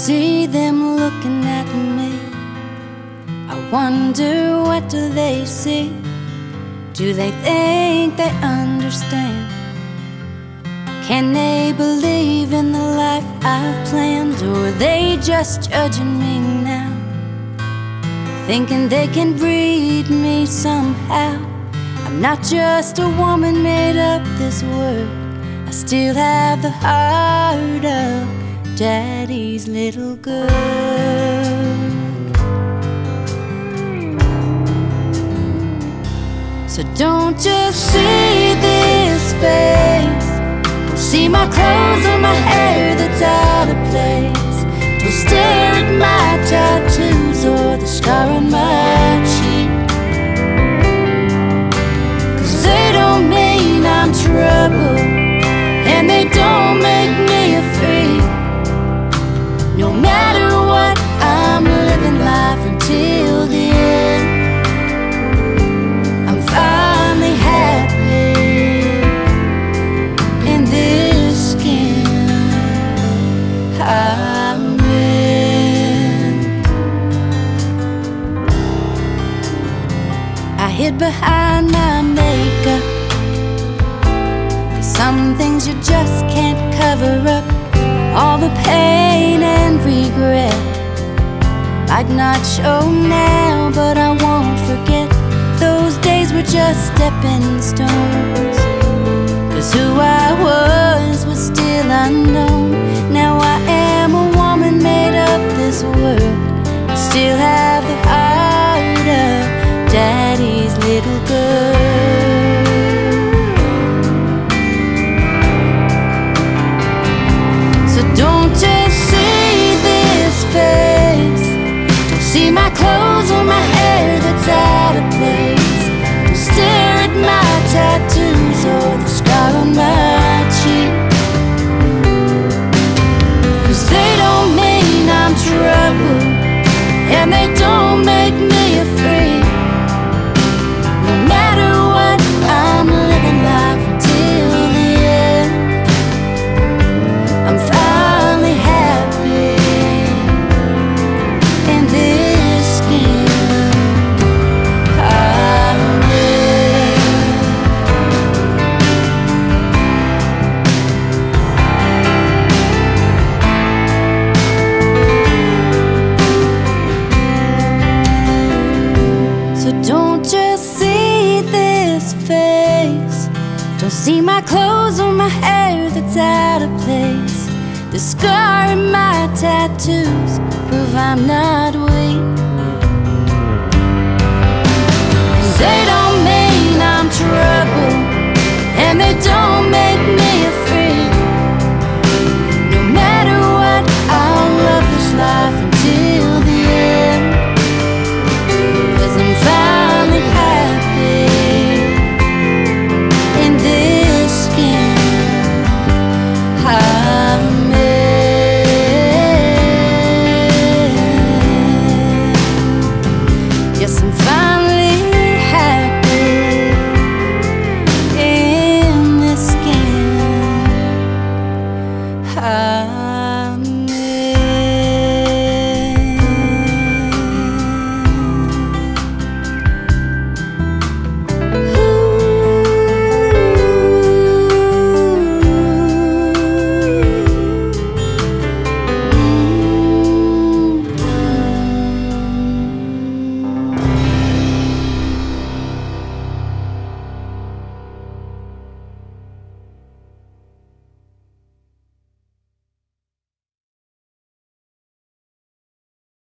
see them looking at me, I wonder, what do they see? Do they think they understand? Can they believe in the life I've planned? Or are they just judging me now, thinking they can breed me somehow? I'm not just a woman made up this world, I still have the heart of Daddy's little girl. So don't just see this face, don't see my clothes or my hair that's out of place. Don't stare at my tattoos or the scar on my cheek, 'cause they don't mean I'm trouble, and they don't make me a freak. No matter what, I'm living life until the end. I'm finally happy in this skin I'm in. I hid behind my makeup, 'cause some things you just can't cover up. All the pain and regret might not show now, but I won't forget. Those days were just stepping stones, 'cause who I was still unknown. Now I am a woman made up this world, I still have the heart of Daddy's little girl. So don't just see this face, don't see my clothes or my hair that's out of place. Don't stare at my tattoos or the scar on my cheek, 'cause they don't mean I'm trouble, and they don't make me a freak. No matter what, I'm living life until the end. I'm finally happy in this skin I'm in. So don't just see this face, don't see my clothes or my hair that's out of place. The scar and my tattoos prove I'm not weak, 'cause they don't mean I'm trouble, and they don't make me a freak. No matter what, I'll love this life